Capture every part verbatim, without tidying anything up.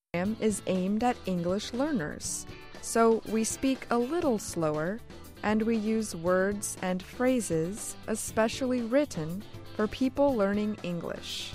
program is aimed at English learners, so we speak a little slower and we use words and phrases especially written for people learning English.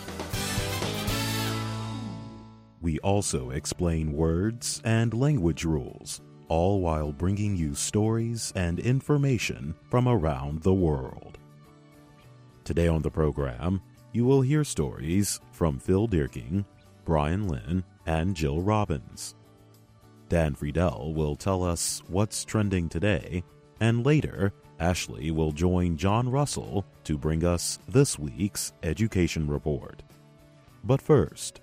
We also explain words and language rules, all while bringing you stories and information from around the world. Today on the program, you will hear stories from Phil Dierking, Brian Lynn, and Jill Robbins. Dan Friedel will tell us what's trending today, and later, Ashley will join John Russell to bring us this week's Education Report. But first,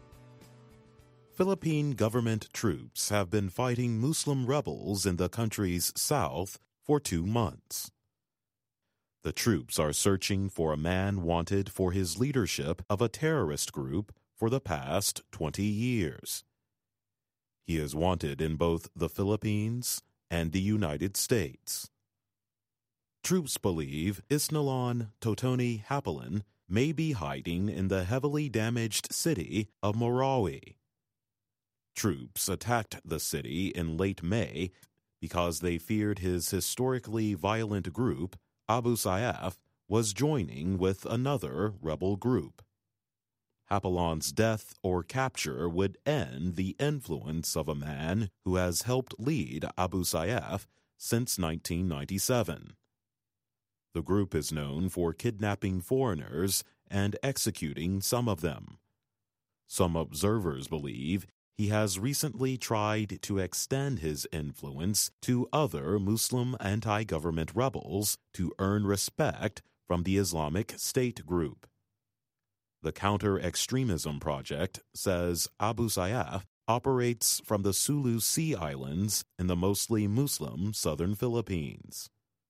Philippine government troops have been fighting Muslim rebels in the country's south for two months. The troops are searching for a man wanted for his leadership of a terrorist group for the past twenty years. He is wanted in both the Philippines and the United States. Troops believe Isnilon Totoni Hapalan may be hiding in the heavily damaged city of Marawi. Troops attacked the city in late May because they feared his historically violent group, Abu Sayyaf, was joining with another rebel group. Hapalan's death or capture would end the influence of a man who has helped lead Abu Sayyaf since nineteen ninety-seven. The group is known for kidnapping foreigners and executing some of them. Some observers believe he has recently tried to extend his influence to other Muslim anti-government rebels to earn respect from the Islamic State group. The Counter-Extremism Project says Abu Sayyaf operates from the Sulu Sea Islands in the mostly Muslim southern Philippines.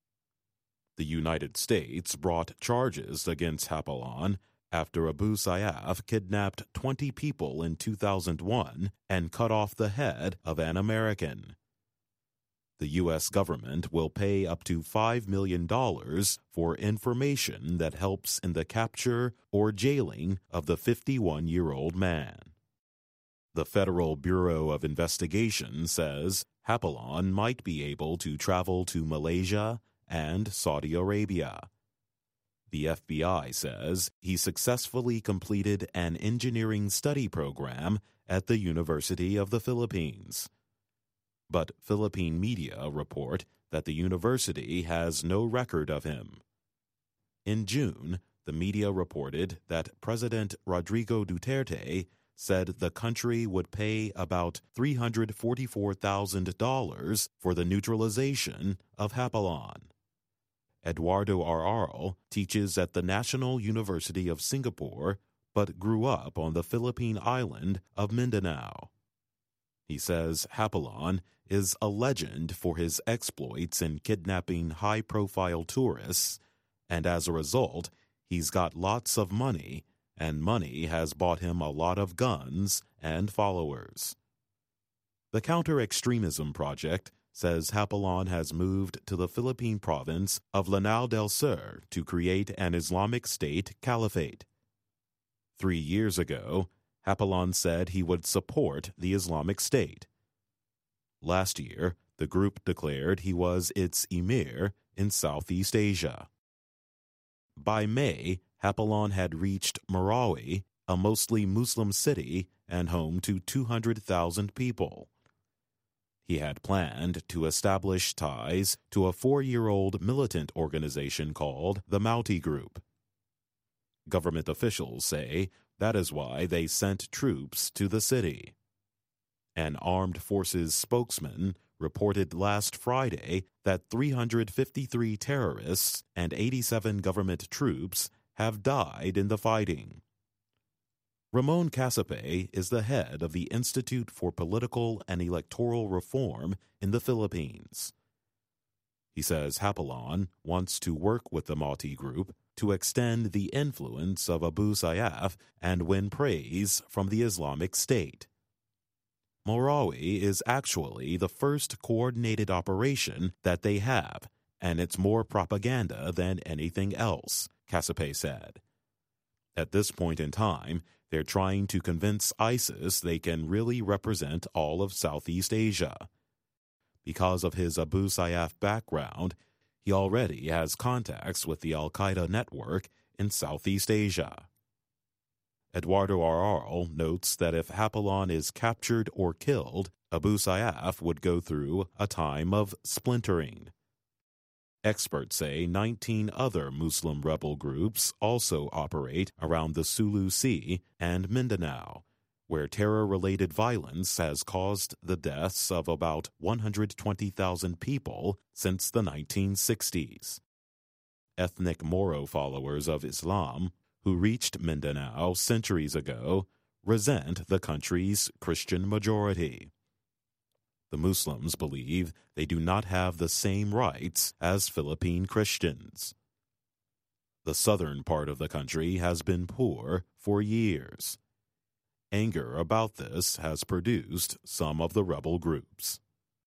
The United States brought charges against Hapalan after Abu Sayyaf kidnapped twenty people in two thousand one and cut off the head of an American. The U S government will pay up to five million dollars for information that helps in the capture or jailing of the fifty-one-year-old man. The Federal Bureau of Investigation says Hapalan might be able to travel to Malaysia and Saudi Arabia. The F B I says he successfully completed an engineering study program at the University of the Philippines. But Philippine media report that the university has no record of him. In June, the media reported that President Rodrigo Duterte said the country would pay about three hundred forty-four thousand dollars for the neutralization of Hapalan. Eduardo Araro teaches at the National University of Singapore, but grew up on the Philippine island of Mindanao. He says Hapalan is a legend for his exploits in kidnapping high-profile tourists, and as a result, he's got lots of money, and money has bought him a lot of guns and followers. The Counter-Extremism Project says Hapalan has moved to the Philippine province of Lanao del Sur to create an Islamic State caliphate. Three years ago, Hapalan said he would support the Islamic State. Last year, the group declared he was its emir in Southeast Asia. By May, Hapalan had reached Marawi, a mostly Muslim city and home to two hundred thousand people. He had planned to establish ties to a four-year-old militant organization called the Mauti Group. Government officials say that is why they sent troops to the city. An armed forces spokesman reported last Friday that three hundred fifty-three terrorists and eighty-seven government troops have died in the fighting. Ramon Casape is the head of the Institute for Political and Electoral Reform in the Philippines. He says Hapalan wants to work with the Mauti Group to extend the influence of Abu Sayyaf and win praise from the Islamic State. Marawi is actually the first coordinated operation that they have, and it's more propaganda than anything else, Casape said. At this point in time, They're trying to convince ISIS they can really represent all of Southeast Asia. Because of his Abu Sayyaf background, he already has contacts with the Al-Qaeda network in Southeast Asia. Eduardo Arral notes that if Hapilon is captured or killed, Abu Sayyaf would go through a time of splintering. Experts say nineteen other Muslim rebel groups also operate around the Sulu Sea and Mindanao, where terror-related violence has caused the deaths of about one hundred twenty thousand people since the nineteen sixties. Ethnic Moro followers of Islam, who reached Mindanao centuries ago, resent the country's Christian majority. The Muslims believe they do not have the same rights as Philippine Christians. The southern part of the country has been poor for years. Anger about this has produced some of the rebel groups.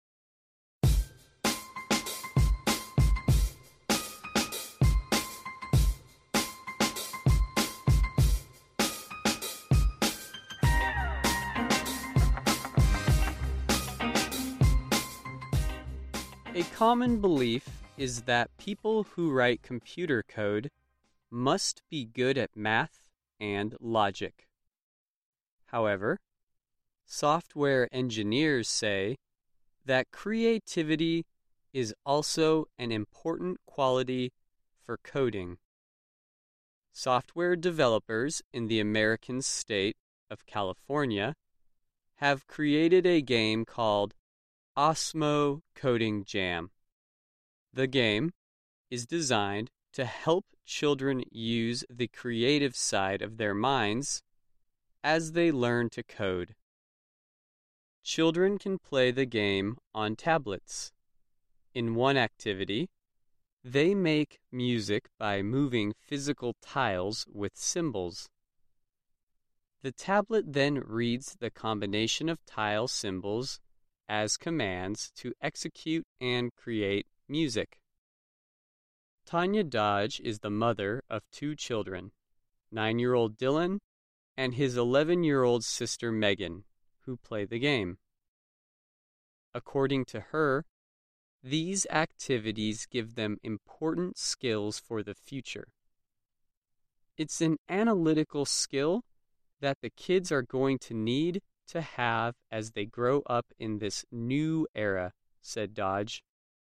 A common belief is that people who write computer code must be good at math and logic. However, software engineers say that creativity is also an important quality for coding. Software developers in the American state of California have created a game called Osmo Coding Jam. The game is designed to help children use the creative side of their minds as they learn to code. Children can play the game on tablets. In one activity, they make music by moving physical tiles with symbols. The tablet then reads the combination of tile symbols as commands to execute and create music. Tanya Dodge is the mother of two children, nine-year-old Dylan and his eleven-year-old sister Megan, who play the game. According to her, these activities give them important skills for the future. It's an analytical skill that the kids are going to need to have as they grow up in this new era, said Dodge.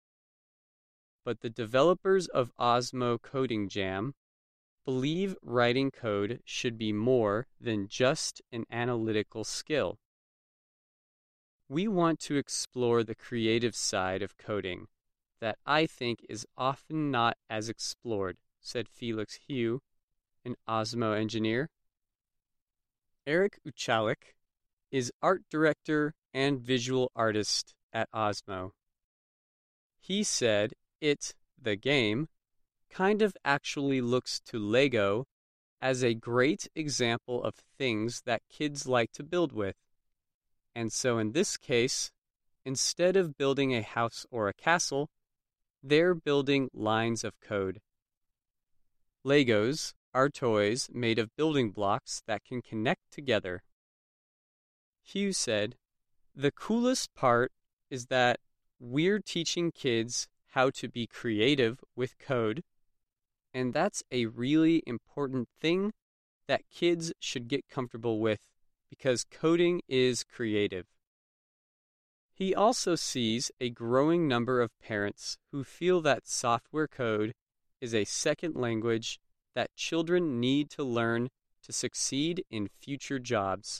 But the developers of Osmo Coding Jam believe writing code should be more than just an analytical skill. We want to explore the creative side of coding that I think is often not as explored, said Felix Hugh, an Osmo engineer. Eric Uchalik is art director and visual artist at Osmo. He said it, the game, kind of actually looks to Lego as a great example of things that kids like to build with. And so in this case, instead of building a house or a castle, they're building lines of code. Legos are toys made of building blocks that can connect together. Hugh said, "The coolest part is that we're teaching kids how to be creative with code, and that's a really important thing that kids should get comfortable with because coding is creative." He also sees a growing number of parents who feel that software code is a second language that children need to learn to succeed in future jobs.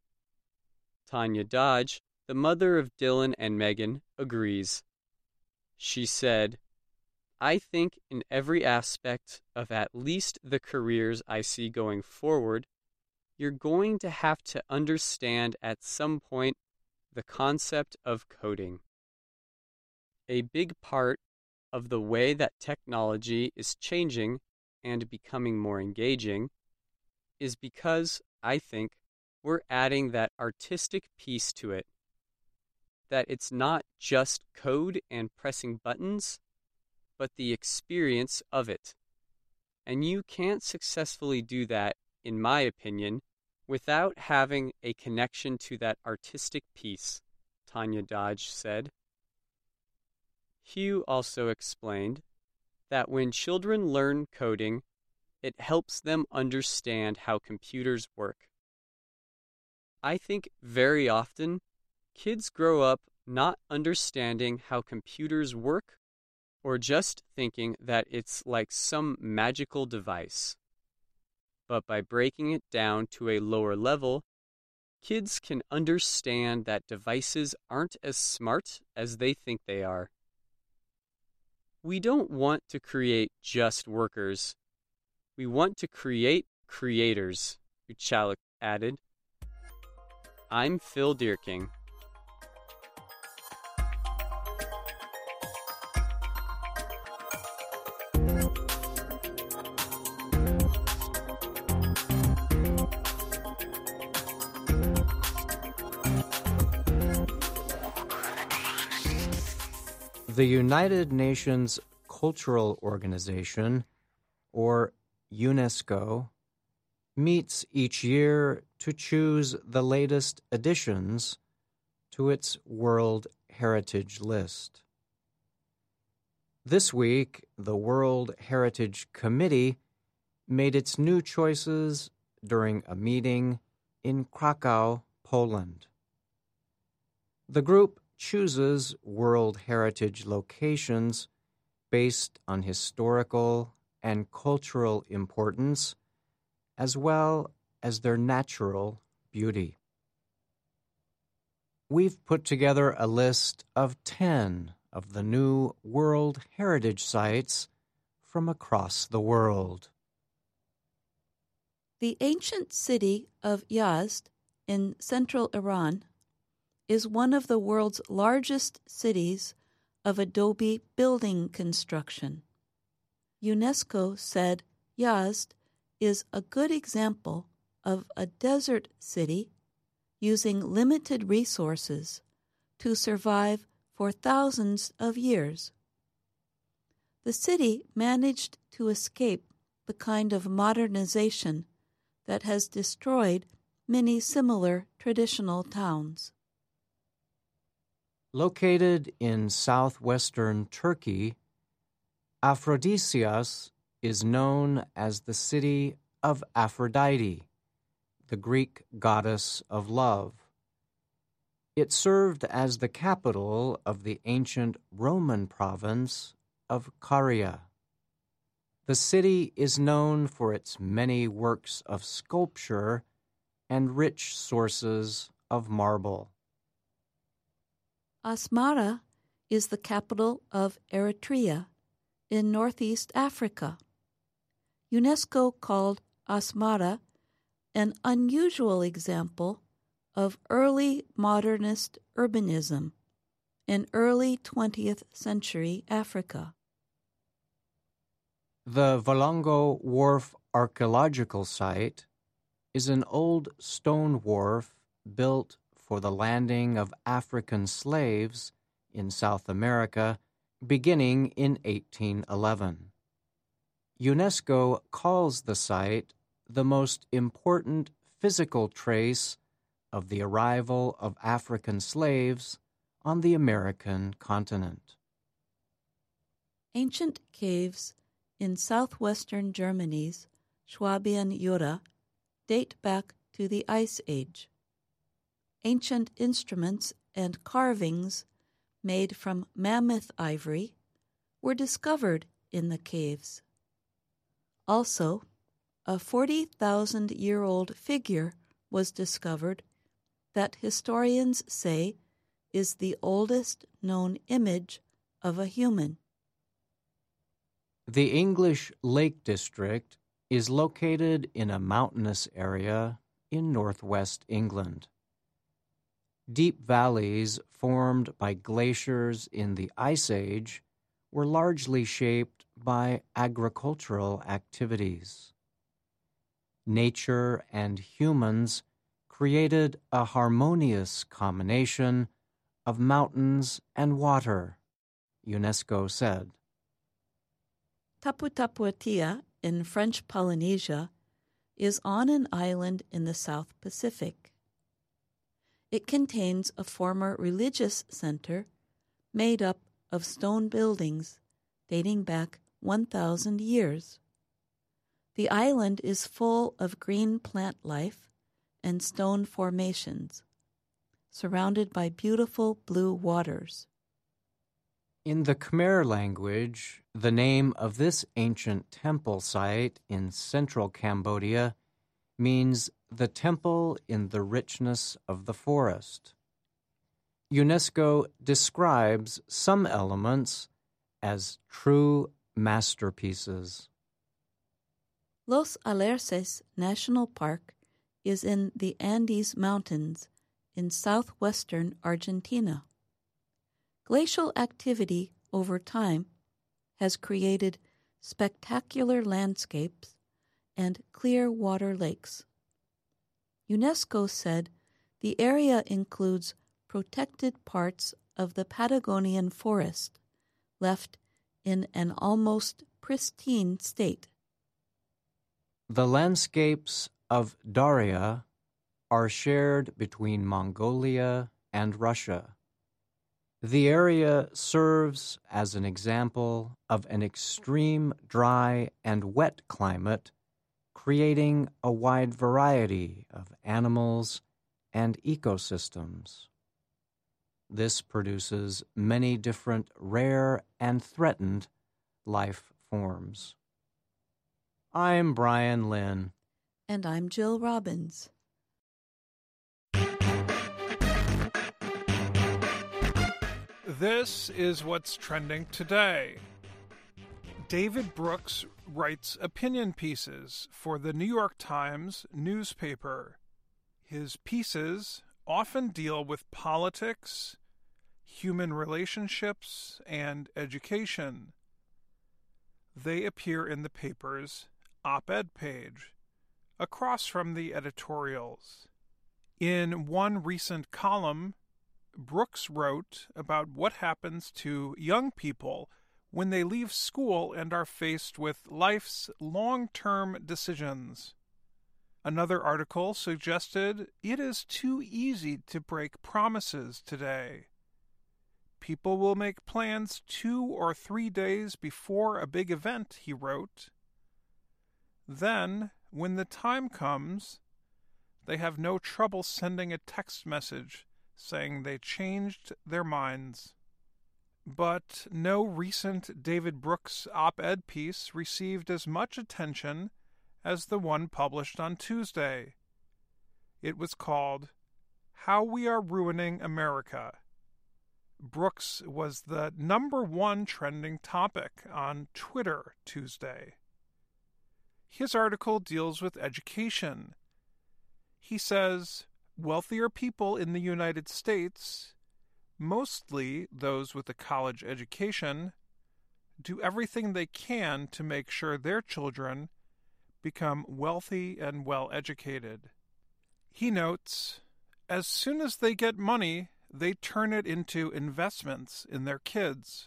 Tanya Dodge, the mother of Dylan and Megan, agrees. She said, "I think in every aspect of at least the careers I see going forward, you're going to have to understand at some point the concept of coding." A big part of the way that technology is changing and becoming more engaging is because, I think, we're adding that artistic piece to it. That it's not just code and pressing buttons, but the experience of it. And you can't successfully do that, in my opinion, without having a connection to that artistic piece, Tanya Dodge said. Hugh also explained that when children learn coding, it helps them understand how computers work. I think very often kids grow up not understanding how computers work or just thinking that it's like some magical device. But by breaking it down to a lower level, kids can understand that devices aren't as smart as they think they are. We don't want to create just workers. We want to create creators, Uchalik added. I'm Phil Deerking. The United Nations Cultural Organization, or UNESCO, meets each year to choose the latest additions to its World Heritage List. This week, the World Heritage Committee made its new choices during a meeting in Krakow, Poland. The group chooses World Heritage locations based on historical and cultural importance, as well as their natural beauty. We've put together a list of ten of the new World Heritage sites from across the world. The ancient city of Yazd in central Iran is one of the world's largest cities of adobe building construction. UNESCO said Yazd is a good example of a desert city using limited resources to survive for thousands of years. The city managed to escape the kind of modernization that has destroyed many similar traditional towns. Located in southwestern Turkey, Aphrodisias is known as the city of Aphrodite, the Greek goddess of love. It served as the capital of the ancient Roman province of Caria. The city is known for its many works of sculpture and rich sources of marble. Asmara is the capital of Eritrea in northeast Africa. UNESCO called Asmara an unusual example of early modernist urbanism in early twentieth century Africa. The Valongo Wharf archaeological site is an old stone wharf built for the landing of African slaves in South America beginning in eighteen eleven. UNESCO calls the site the most important physical trace of the arrival of African slaves on the American continent. Ancient caves in southwestern Germany's Schwabian Jura date back to the Ice Age. Ancient instruments and carvings made from mammoth ivory were discovered in the caves. Also, a forty thousand year old figure was discovered that historians say is the oldest known image of a human. The English Lake District is located in a mountainous area in northwest England. Deep valleys formed by glaciers in the Ice Age were largely shaped by agricultural activities. Nature and humans created a harmonious combination of mountains and water, UNESCO said. Tapu Tapu Atia in French Polynesia is on an island in the South Pacific. It contains a former religious center made up of stone buildings dating back one thousand years. The island is full of green plant life and stone formations, surrounded by beautiful blue waters. In the Khmer language, the name of this ancient temple site in central Cambodia means the temple in the richness of the forest. UNESCO describes some elements as true masterpieces. Los Alerces National Park is in the Andes Mountains in southwestern Argentina. Glacial activity over time has created spectacular landscapes and clear water lakes. UNESCO said the area includes protected parts of the Patagonian forest, left in an almost pristine state. The landscapes of Daria are shared between Mongolia and Russia. The area serves as an example of an extreme dry and wet climate, creating a wide variety of animals and ecosystems. This produces many different rare and threatened life forms. I'm Brian Lynn. And I'm Jill Robbins. This is what's trending today. David Brooks writes opinion pieces for the New York Times newspaper. His pieces often deal with politics, human relationships, and education. They appear in the paper's op-ed page, across from the editorials. In one recent column, Brooks wrote about what happens to young people when they leave school and are faced with life's long-term decisions. Another article suggested it is too easy to break promises today. People will make plans two or three days before a big event, he wrote. Then, when the time comes, they have no trouble sending a text message saying they changed their minds. But no recent David Brooks op-ed piece received as much attention as the one published on Tuesday. It was called How We Are Ruining America. Brooks was the number one trending topic on Twitter Tuesday. His article deals with education. He says, wealthier people in the United States, mostly those with a college education, do everything they can to make sure their children become wealthy and well-educated. He notes, as soon as they get money, they turn it into investments in their kids.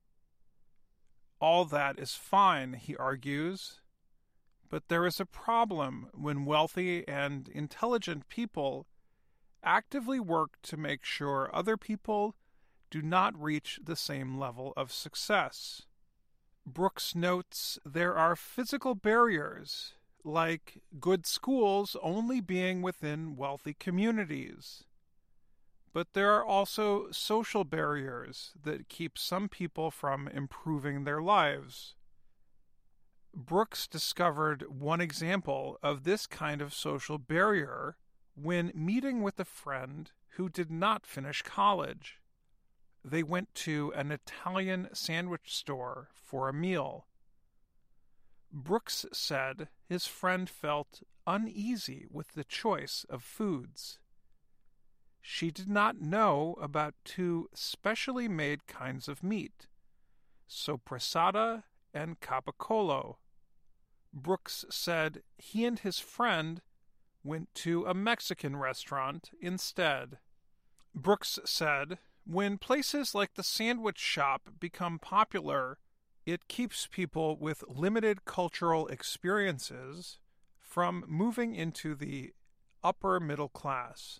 All that is fine, he argues, but there is a problem when wealthy and intelligent people actively work to make sure other people do not reach the same level of success. Brooks notes there are physical barriers, like good schools only being within wealthy communities. But there are also social barriers that keep some people from improving their lives. Brooks discovered one example of this kind of social barrier when meeting with a friend who did not finish college. They went to an Italian sandwich store for a meal. Brooks said his friend felt uneasy with the choice of foods. She did not know about two specially made kinds of meat, sopressata and capicola. Brooks said he and his friend went to a Mexican restaurant instead. Brooks said, when places like the sandwich shop become popular, it keeps people with limited cultural experiences from moving into the upper middle class.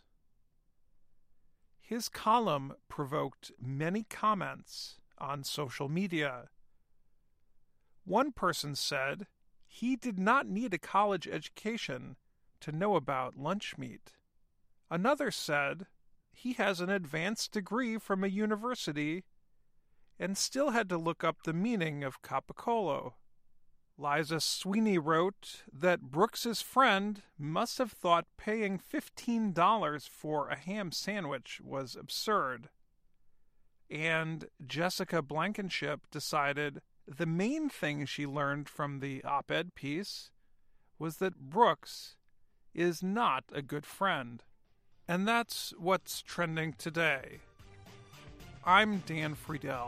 His column provoked many comments on social media. One person said he did not need a college education to know about lunch meat. Another said he has an advanced degree from a university and still had to look up the meaning of Capicolo. Liza Sweeney wrote that Brooks's friend must have thought paying fifteen dollars for a ham sandwich was absurd. And Jessica Blankenship decided the main thing she learned from the op-ed piece was that Brooks is not a good friend. And that's what's trending today. I'm Dan Friedel.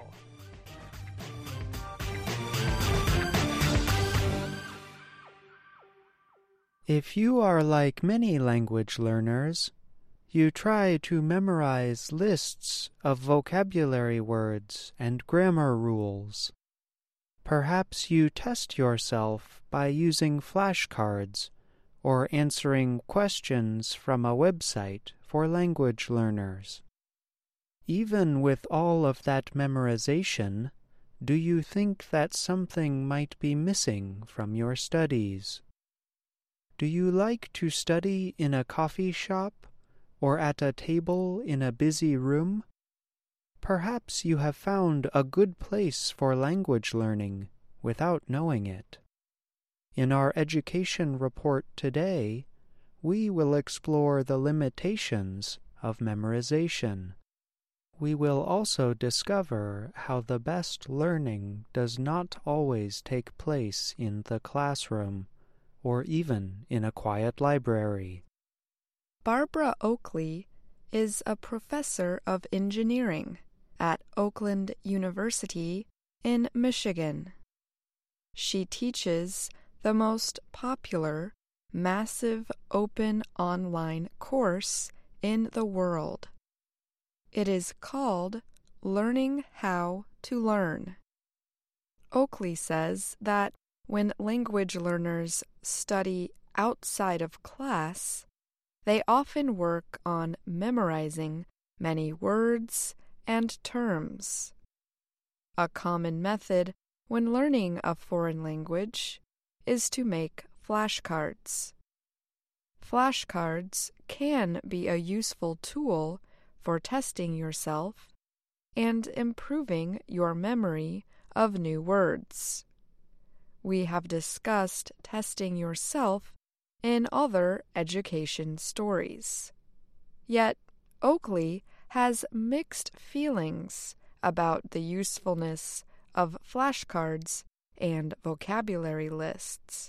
If you are like many language learners, you try to memorize lists of vocabulary words and grammar rules. Perhaps you test yourself by using flashcards or answering questions from a website for language learners. Even with all of that memorization, do you think that something might be missing from your studies? Do you like to study in a coffee shop or at a table in a busy room? Perhaps you have found a good place for language learning without knowing it. In our education report today, we will explore the limitations of memorization. We will also discover how the best learning does not always take place in the classroom, or even in a quiet library. Barbara Oakley is a professor of engineering at Oakland University in Michigan. She teaches the most popular, massive open online course in the world. It is called Learning How to Learn. Oakley says that when language learners study outside of class, they often work on memorizing many words and terms. A common method when learning a foreign language is to make flashcards. Flashcards can be a useful tool for testing yourself and improving your memory of new words. We have discussed testing yourself in other education stories. Yet, Oakley has mixed feelings about the usefulness of flashcards and vocabulary lists.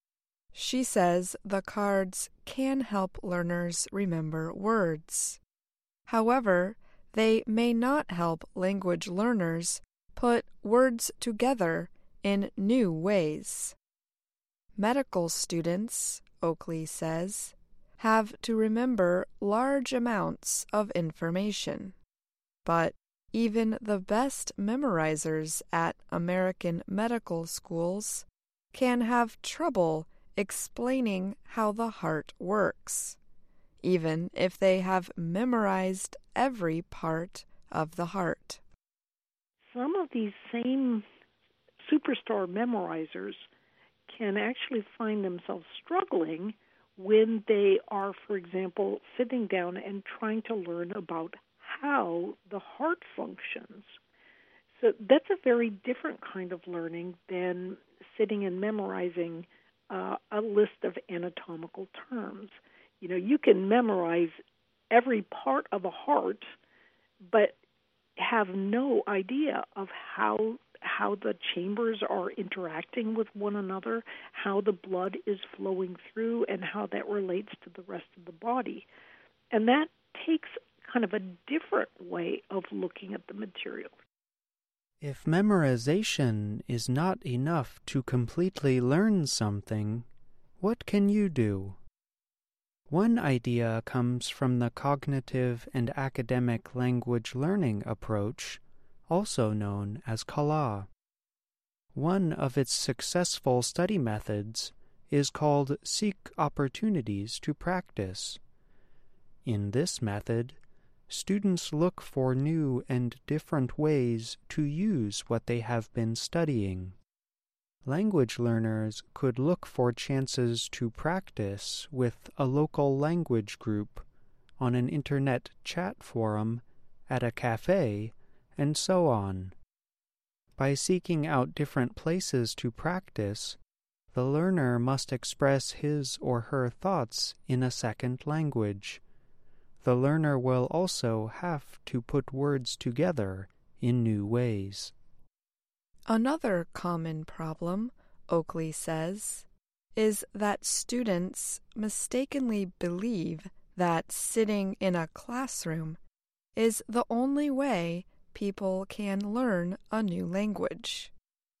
She says the cards can help learners remember words. However, they may not help language learners put words together in new ways. Medical students, Oakley says, have to remember large amounts of information. But even the best memorizers at American medical schools can have trouble explaining how the heart works, even if they have memorized every part of the heart. Some of these same superstar memorizers can actually find themselves struggling when they are, for example, sitting down and trying to learn about how the heart functions. So that's a very different kind of learning than sitting and memorizing uh, a list of anatomical terms. You know, you can memorize every part of a heart, but have no idea of how how the chambers are interacting with one another, how the blood is flowing through, and how that relates to the rest of the body. And that takes kind of a different way of looking at the material. If memorization is not enough to completely learn something, what can you do? One idea comes from the cognitive and academic language learning approach, also known as CALA. One of its successful study methods is called Seek Opportunities to Practice. In this method, students look for new and different ways to use what they have been studying. Language learners could look for chances to practice with a local language group, on an internet chat forum, at a cafe, and so on. By seeking out different places to practice, the learner must express his or her thoughts in a second language. The learner will also have to put words together in new ways. Another common problem, Oakley says, is that students mistakenly believe that sitting in a classroom is the only way people can learn a new language.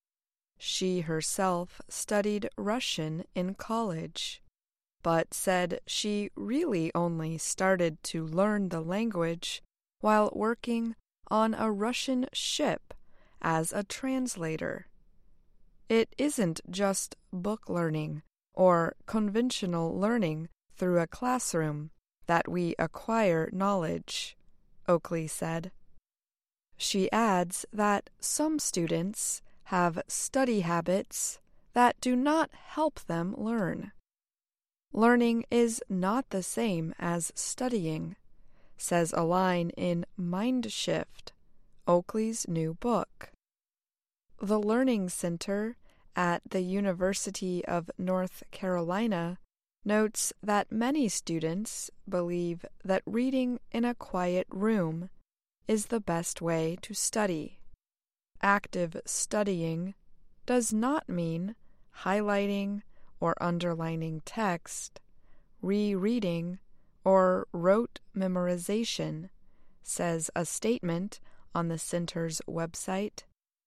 She herself studied Russian in college, but said she really only started to learn the language while working on a Russian ship as a translator. It isn't just book learning or conventional learning through a classroom that we acquire knowledge, Oakley said. She adds that some students have study habits that do not help them learn. Learning is not the same as studying, says a line in Mind Shift, Oakley's new book. The Learning Center at the University of North Carolina notes that many students believe that reading in a quiet room is the best way to study. Active studying does not mean highlighting or underlining text, rereading, or rote memorization, says a statement on the center's website.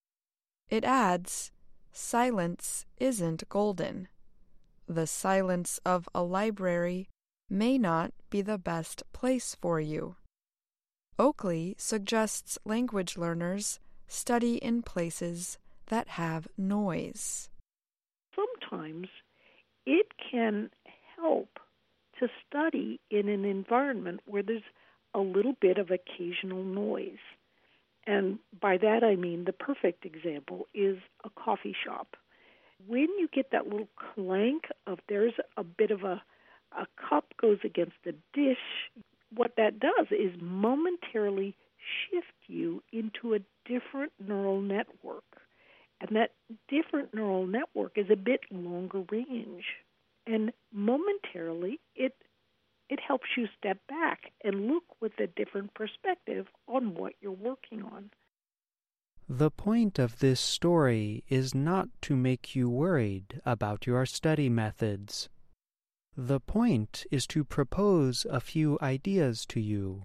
It adds, silence isn't golden. The silence of a library may not be the best place for you. Oakley suggests language learners study in places that have noise. Sometimes it can help to study in an environment where there's a little bit of occasional noise. And by that I mean the perfect example is a coffee shop. When you get that little clank of there's a bit of a, a cup goes against the dish, what that does is momentarily shift you into a different neural network. And that different neural network is a bit longer range. And momentarily, it it helps you step back and look with a different perspective on what you're working on. The point of this story is not to make you worried about your study methods. The point is to propose a few ideas to you.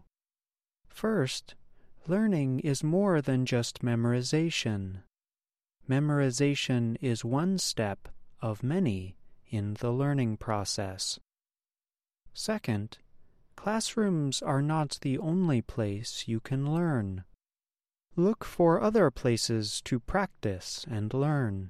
First, learning is more than just memorization. Memorization is one step of many in the learning process. Second, classrooms are not the only place you can learn. Look for other places to practice and learn.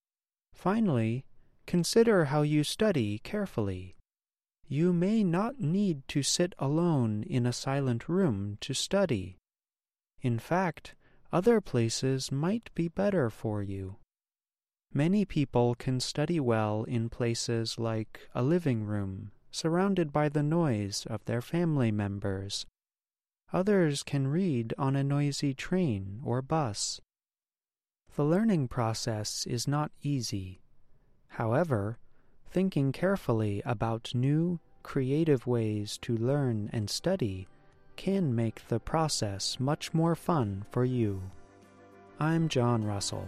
Finally, consider how you study carefully. You may not need to sit alone in a silent room to study. In fact, other places might be better for you. Many people can study well in places like a living room, surrounded by the noise of their family members. Others can read on a noisy train or bus. The learning process is not easy. However, thinking carefully about new, creative ways to learn and study can make the process much more fun for you. I'm John Russell.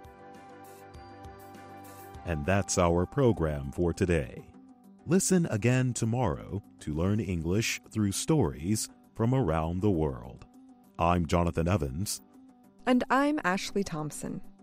And that's our program for today. Listen again tomorrow to learn English through stories from around the world. I'm Jonathan Evans. And I'm Ashley Thompson.